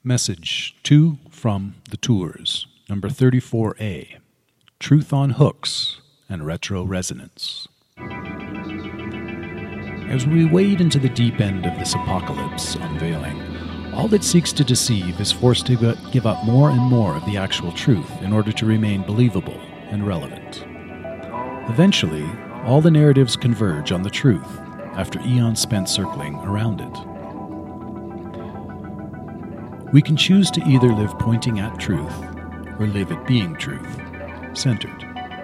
Message 2 from the Tours, number 34A, Truth on Hooks and Retro Resonance. As we wade into the deep end of this apocalypse unveiling, all it seeks to deceive is forced to give up more and more of the actual truth in order to remain believable and relevant. Eventually, all the narratives converge on the truth after eons spent circling around it. We can choose to either live pointing at truth or live at being truth-centered.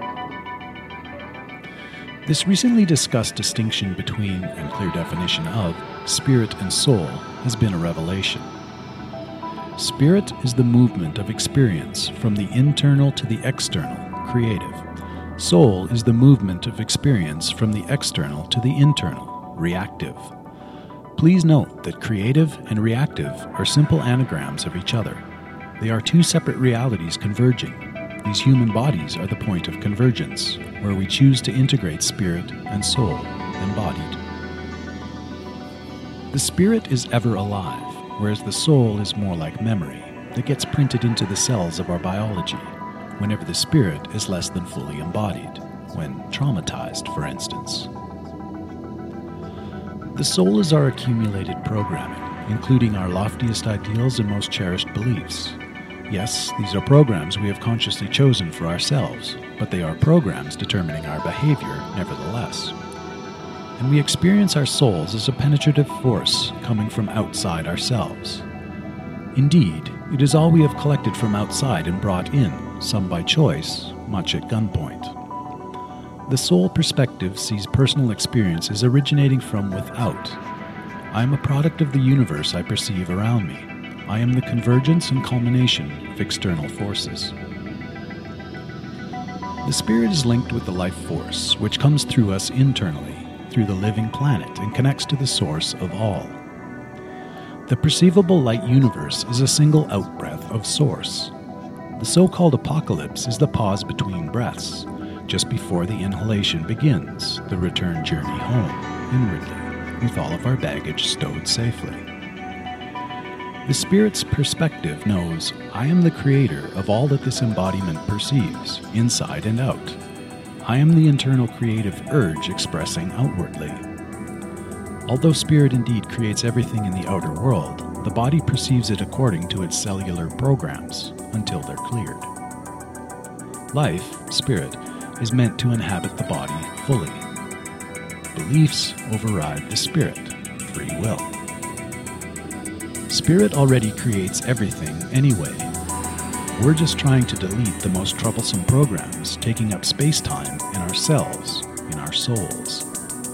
This recently discussed distinction between, and clear definition of, spirit and soul has been a revelation. Spirit is the movement of experience from the internal to the external, creative. Soul is the movement of experience from the external to the internal, reactive. Please note that creative and reactive are simple anagrams of each other. They are two separate realities converging. These human bodies are the point of convergence, where we choose to integrate spirit and soul, embodied. The spirit is ever alive, whereas the soul is more like memory that gets printed into the cells of our biology, whenever the spirit is less than fully embodied, when traumatized, for instance. The soul is our accumulated programming, including our loftiest ideals and most cherished beliefs. Yes, these are programs we have consciously chosen for ourselves, but they are programs determining our behavior nevertheless. And we experience our souls as a penetrative force coming from outside ourselves. Indeed, it is all we have collected from outside and brought in, some by choice, much at gunpoint. The soul perspective sees personal experiences originating from without. I am a product of the universe I perceive around me. I am the convergence and culmination of external forces. The spirit is linked with the life force, which comes through us internally, through the living planet, and connects to the source of all. The perceivable light universe is a single outbreath of source. The so-called apocalypse is the pause between breaths, just before the inhalation begins, the return journey home, inwardly, with all of our baggage stowed safely. The spirit's perspective knows, I am the creator of all that this embodiment perceives, inside and out. I am the internal creative urge expressing outwardly. Although spirit indeed creates everything in the outer world, the body perceives it according to its cellular programs, until they're cleared. Life, spirit, is meant to inhabit the body fully. Beliefs override the spirit, free will. Spirit already creates everything anyway. We're just trying to delete the most troublesome programs taking up space-time in ourselves, in our souls.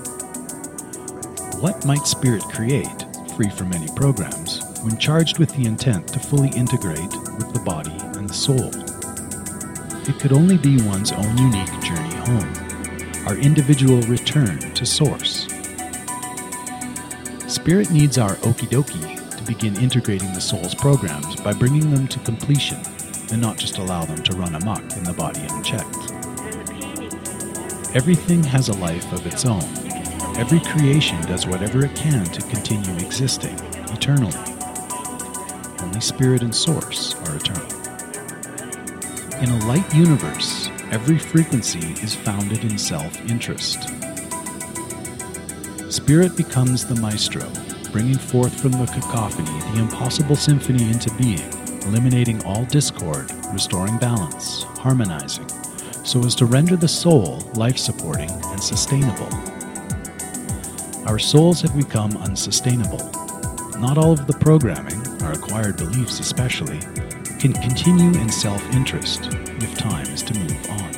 What might spirit create, free from any programs, when charged with the intent to fully integrate with the body and the soul? It could only be one's own unique journey home, our individual return to source. Spirit needs our okie dokie to begin integrating the soul's programs by bringing them to completion, and not just allow them to run amok in the body unchecked. Everything has a life of its own. Every creation does whatever it can to continue existing, eternally. Only spirit and source are eternal. In a light universe, every frequency is founded in self-interest. Spirit becomes the maestro, bringing forth from the cacophony the impossible symphony into being, eliminating all discord, restoring balance, harmonizing, so as to render the soul life-supporting and sustainable. Our souls have become unsustainable. Not all of the programming, our acquired beliefs especially, can continue in self-interest if time is to move on.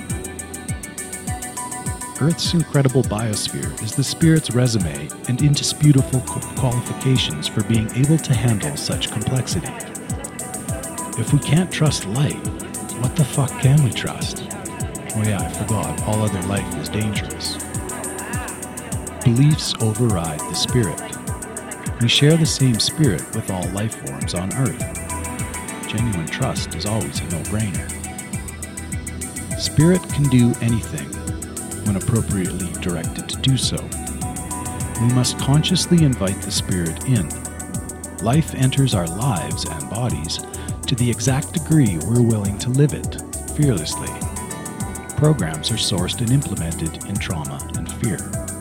Earth's incredible biosphere is the spirit's resume and indisputable qualifications for being able to handle such complexity. If we can't trust light, what the fuck can we trust? Oh yeah, I forgot, all other life is dangerous. Beliefs override the spirit. We share the same spirit with all life forms on Earth. Genuine trust is always a no-brainer. Spirit can do anything when appropriately directed to do so. We must consciously invite the spirit in. life enters our lives and bodies to the exact degree we're willing to live it, fearlessly. Programs are sourced and implemented in trauma and fear.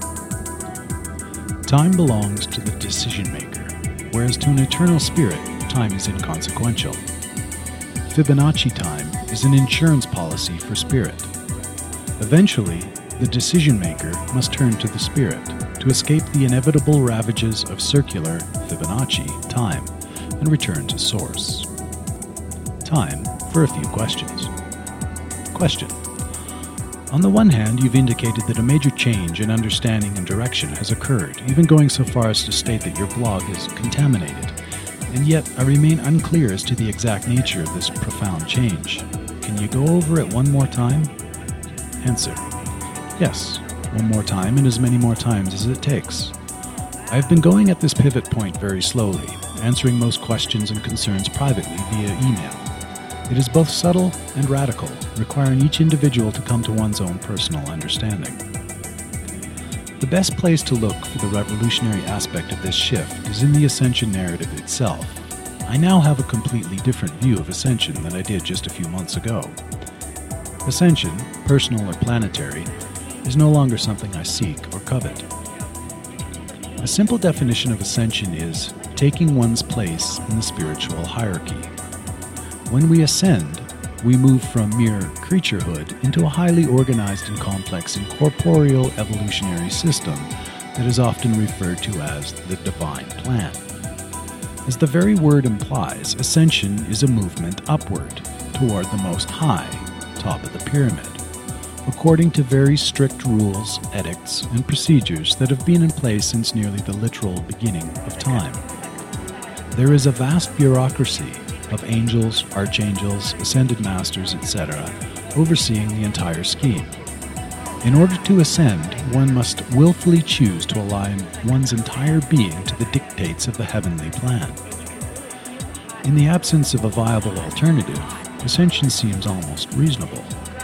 Time belongs to the decision maker, whereas to an eternal spirit, time is inconsequential. Fibonacci time is an insurance policy for spirit. Eventually, the decision maker must turn to the spirit to escape the inevitable ravages of circular Fibonacci time and return to source. Time for a few questions. Question. On the one hand, you've indicated that a major change in understanding and direction has occurred, even going so far as to state that your blog is contaminated. And yet, I remain unclear as to the exact nature of this profound change. Can you go over it one more time? Answer. Yes, one more time and as many more times as it takes. I've been going at this pivot point very slowly, answering most questions and concerns privately via email. It is both subtle and radical, requiring each individual to come to one's own personal understanding. The best place to look for the revolutionary aspect of this shift is in the ascension narrative itself. I now have a completely different view of ascension than I did just a few months ago. Ascension, personal or planetary, is no longer something I seek or covet. A simple definition of ascension is taking one's place in the spiritual hierarchy. When we ascend, we move from mere creaturehood into a highly organized and complex incorporeal evolutionary system that is often referred to as the divine plan. As the very word implies, ascension is a movement upward toward the most high, top of the pyramid, according to very strict rules, edicts, and procedures that have been in place since nearly the literal beginning of time. There is a vast bureaucracy of angels, archangels, ascended masters, etc., overseeing the entire scheme. In order to ascend, one must willfully choose to align one's entire being to the dictates of the heavenly plan. In the absence of a viable alternative, ascension seems almost reasonable.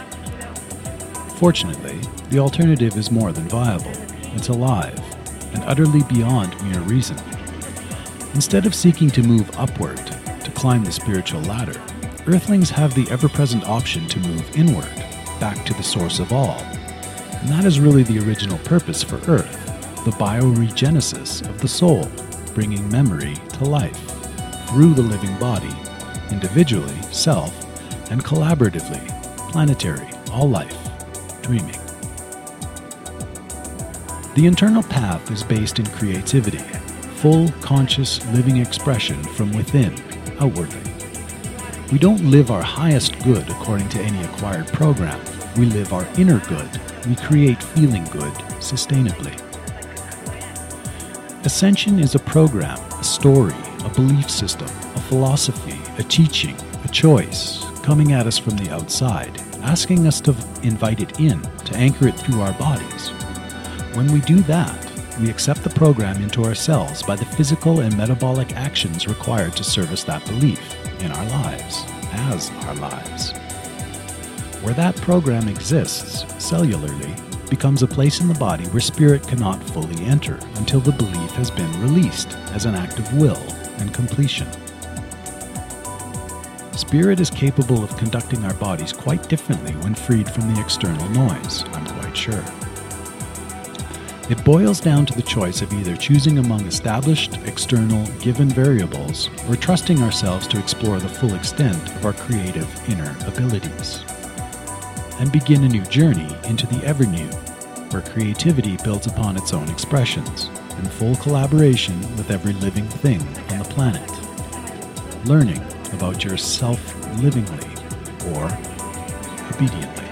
Fortunately, the alternative is more than viable. It's alive, and utterly beyond mere reason. Instead of seeking to move upward, to climb the spiritual ladder, Earthlings have the ever-present option to move inward, back to the source of all. And that is really the original purpose for Earth, the bioregenesis of the soul, bringing memory to life, through the living body, individually, self, and collaboratively, planetary, all life, dreaming. The internal path is based in creativity, full, conscious, living expression from within, outwardly. We don't live our highest good according to any acquired program. We live our inner good. We create feeling good sustainably. Ascension is a program, a story, a belief system, a philosophy, a teaching, a choice, coming at us from the outside, asking us to invite it in, to anchor it through our bodies. When we do that, we accept the program into ourselves by the physical and metabolic actions required to service that belief in our lives, as our lives. Where that program exists, cellularly, becomes a place in the body where spirit cannot fully enter until the belief has been released as an act of will and completion. Spirit is capable of conducting our bodies quite differently when freed from the external noise, I'm quite sure. It boils down to the choice of either choosing among established, external, given variables, or trusting ourselves to explore the full extent of our creative inner abilities, and begin a new journey into the ever-new, where creativity builds upon its own expressions, in full collaboration with every living thing on the planet, learning about yourself livingly or obediently.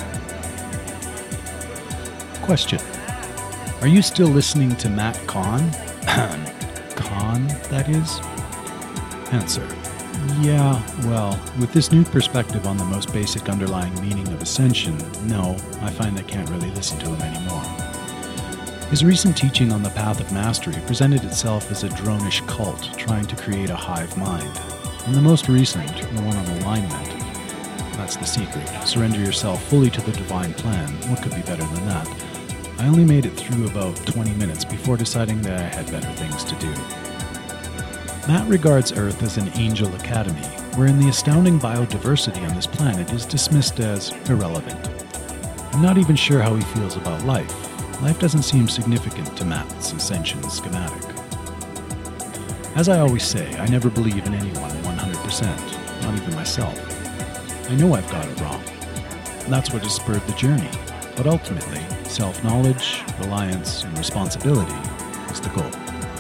Question. Are you still listening to Matt Kahn? Kahn, that is? Answer. Yeah, well, with this new perspective on the most basic underlying meaning of ascension, no, I find I can't really listen to him anymore. His recent teaching on the path of mastery presented itself as a dronish cult trying to create a hive mind. And the most recent, the one on alignment, that's the secret. Surrender yourself fully to the divine plan. What could be better than that? I only made it through about 20 minutes before deciding that I had better things to do. Matt regards Earth as an angel academy, wherein the astounding biodiversity on this planet is dismissed as irrelevant. I'm not even sure how he feels about life. Life doesn't seem significant to Matt's ascension schematic. As I always say, I never believe in anyone 100%, not even myself. I know I've got it wrong. That's what has spurred the journey, but ultimately, self-knowledge, reliance, and responsibility is the goal.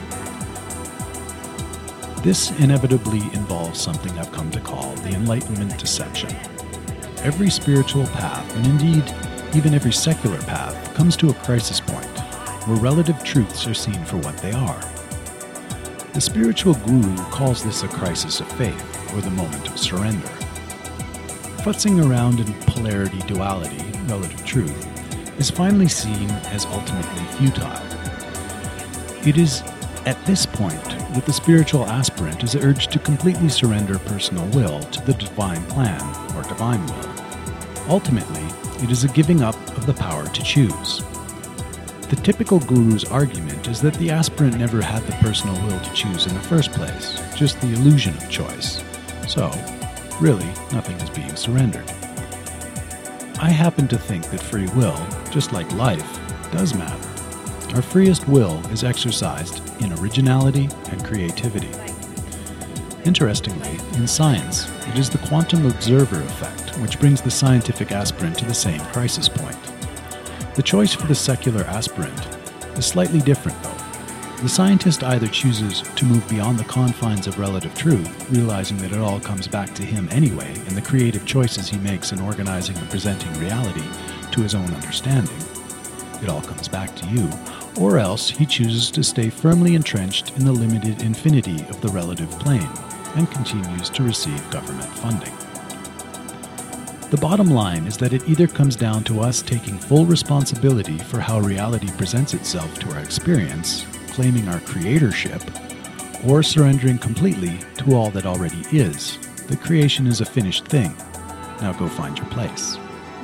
This inevitably involves something I've come to call the Enlightenment deception. Every spiritual path, and indeed even every secular path, comes to a crisis point where relative truths are seen for what they are. The spiritual guru calls this a crisis of faith, or the moment of surrender. Futzing around in polarity duality, relative truth, is finally seen as ultimately futile. It is at this point that the spiritual aspirant is urged to completely surrender personal will to the divine plan, or divine will. Ultimately, it is a giving up of the power to choose. The typical guru's argument is that the aspirant never had the personal will to choose in the first place, just the illusion of choice. So, really, nothing is being surrendered. I happen to think that free will, just like life, does matter. Our freest will is exercised in originality and creativity. Interestingly, in science, it is the quantum observer effect which brings the scientific aspirant to the same crisis point. The choice for the secular aspirant is slightly different, though. The scientist either chooses to move beyond the confines of relative truth, realizing that it all comes back to him anyway, and the creative choices he makes in organizing and presenting reality to his own understanding. It all comes back to you. Or else he chooses to stay firmly entrenched in the limited infinity of the relative plane and continues to receive government funding. The bottom line is that it either comes down to us taking full responsibility for how reality presents itself to our experience, claiming our creatorship, or surrendering completely to all that already is. The creation is a finished thing. Now go find your place.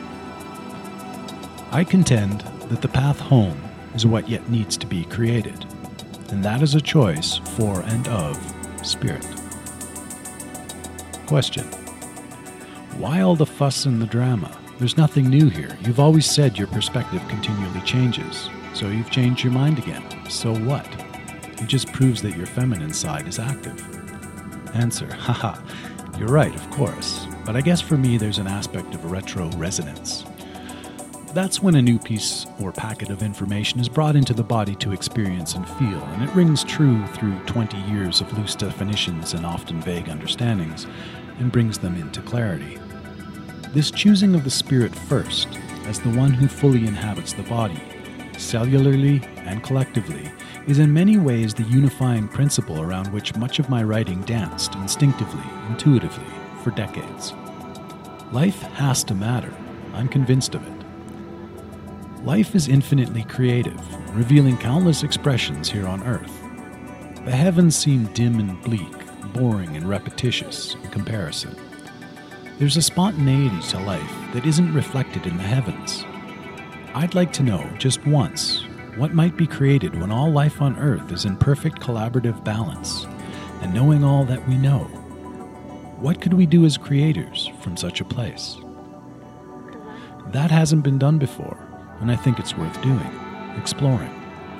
I contend that the path home is what yet needs to be created, and that is a choice for and of spirit. Question: why all the fuss and the drama? There's nothing new here. You've always said your perspective continually changes, so you've changed your mind again. So what? It just proves that your feminine side is active. Answer: haha, you're right, of course, but I guess for me there's an aspect of retro resonance. That's when a new piece or packet of information is brought into the body to experience and feel, and it rings true through 20 years of loose definitions and often vague understandings, and brings them into clarity. This choosing of the spirit first, as the one who fully inhabits the body, cellularly and collectively, is in many ways the unifying principle around which much of my writing danced instinctively, intuitively, for decades. Life has to matter. I'm convinced of it. Life is infinitely creative, revealing countless expressions here on Earth. The heavens seem dim and bleak, boring and repetitious in comparison. There's a spontaneity to life that isn't reflected in the heavens. I'd like to know, just once, what might be created when all life on Earth is in perfect collaborative balance, and knowing all that we know. What could we do as creators from such a place? That hasn't been done before, and I think it's worth doing, exploring.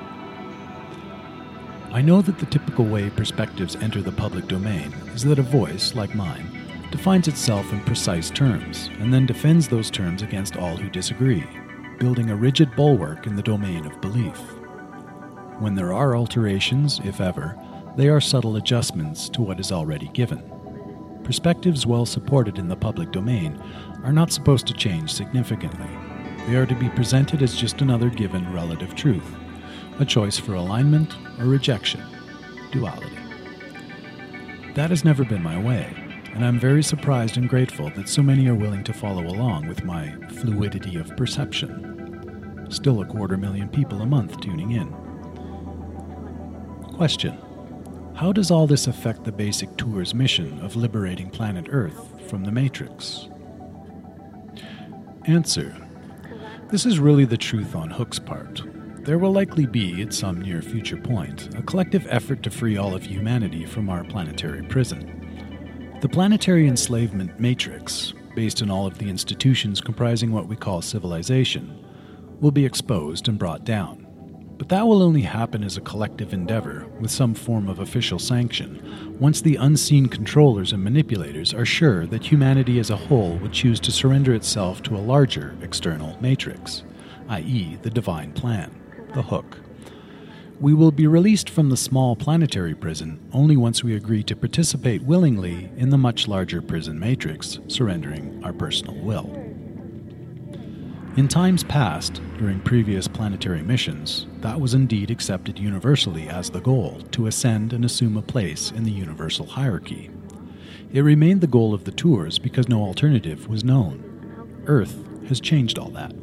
I know that the typical way perspectives enter the public domain is that a voice, like mine, defines itself in precise terms, and then defends those terms against all who disagree, building a rigid bulwark in the domain of belief. When there are alterations, if ever, they are subtle adjustments to what is already given. Perspectives well supported in the public domain are not supposed to change significantly. They are to be presented as just another given relative truth, a choice for alignment or rejection, duality. That has never been my way, and I'm very surprised and grateful that so many are willing to follow along with my fluidity of perception. Still 250,000 people a month tuning in. Question: how does all this affect the basic tour's mission of liberating planet Earth from the Matrix? Answer: this is really the truth on Hook's part. there will likely be, at some near future point, a collective effort to free all of humanity from our planetary prison. The planetary enslavement matrix, based on all of the institutions comprising what we call civilization, will be exposed and brought down. But that will only happen as a collective endeavor, with some form of official sanction, once the unseen controllers and manipulators are sure that humanity as a whole would choose to surrender itself to a larger external matrix, i.e. the divine plan, the hook. We will be released from the small planetary prison only once we agree to participate willingly in the much larger prison matrix, surrendering our personal will. In times past, during previous planetary missions, that was indeed accepted universally as the goal, to ascend and assume a place in the universal hierarchy. It remained the goal of the tours because no alternative was known. Earth has changed all that.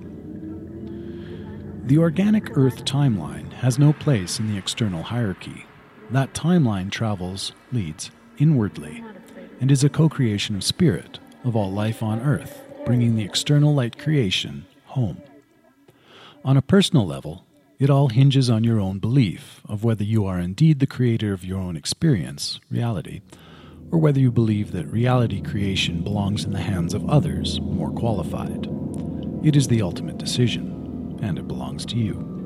The organic Earth timeline has no place in the external hierarchy. That timeline leads inwardly, and is a co-creation of spirit, of all life on Earth, bringing the external light creation home. On a personal level, it all hinges on your own belief of whether you are indeed the creator of your own experience, reality, or whether you believe that reality creation belongs in the hands of others more qualified. It is the ultimate decision, and it belongs to you.